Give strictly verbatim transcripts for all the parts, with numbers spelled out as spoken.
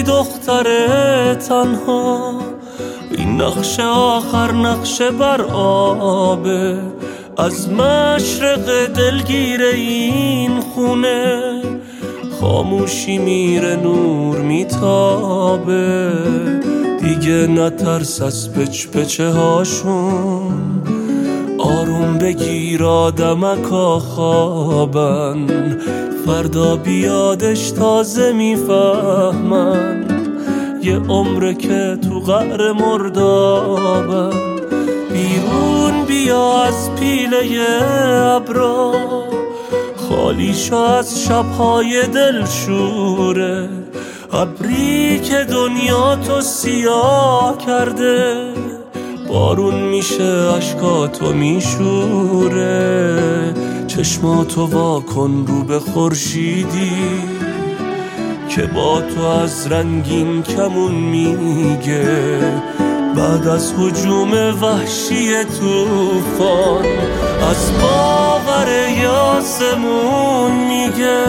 ای دختر تنها، این نقش آخر نقش بر آبه، از مشرق دلگیر این خونه خاموشی میره نور میتابه. دیگه نترس از پچ پچه هاشون، آروم بگیر آدمکا خوابن، فردا بیادش تازه میفهمن یه عمره که تو قعر مردابن. بیرون بیا از پیله ابرا، خالی شو از شبهای دلشوره، ابری که دنیا تو سیاه کرده بارون میشه اشکاتو میشوره. چشماتو واکن رو به خورشیدی که با تو از رنگین کمون میگه، بعد از هجوم وحشی طوفان از باور یاسمون میگه.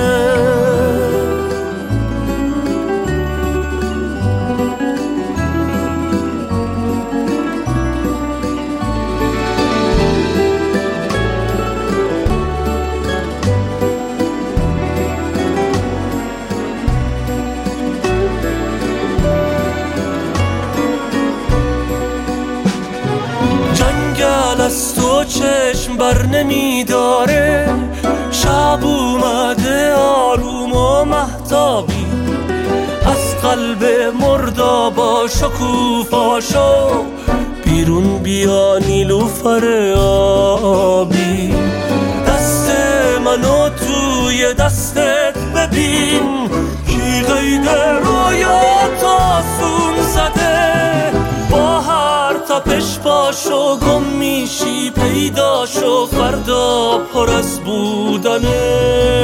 از تو چشم بر نمیداره، شب اومده آروم و مهتابی، از قلب مردابا شکوفاشو بیرون بیا نیلوفر آبی. دست منو توی دستت ببین، کی قید رویات آسون زده، با هر تپش پاشو گم میشی پیداشو، فردا پر از بودنه.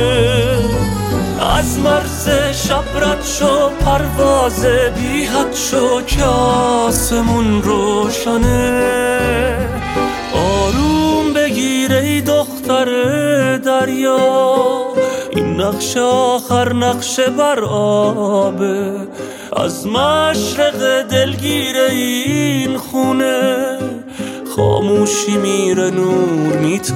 از مرز شب رد شو، پرواز بی حد شو که آسمون روشنه. آروم بگیر ای دختر دریا، این نقش آخر نقش بر آبه، از مشرق دلگیر این خونه خاموشی میره نور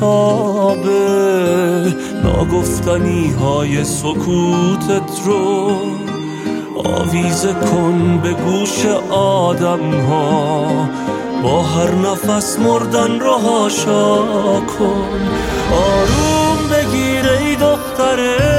میتابه. ناگفتنی های سکوتت رو آویزه کن به گوش آدم ها، با هر نفس مردن رو هاشا کن. آروم بگیر ای دختر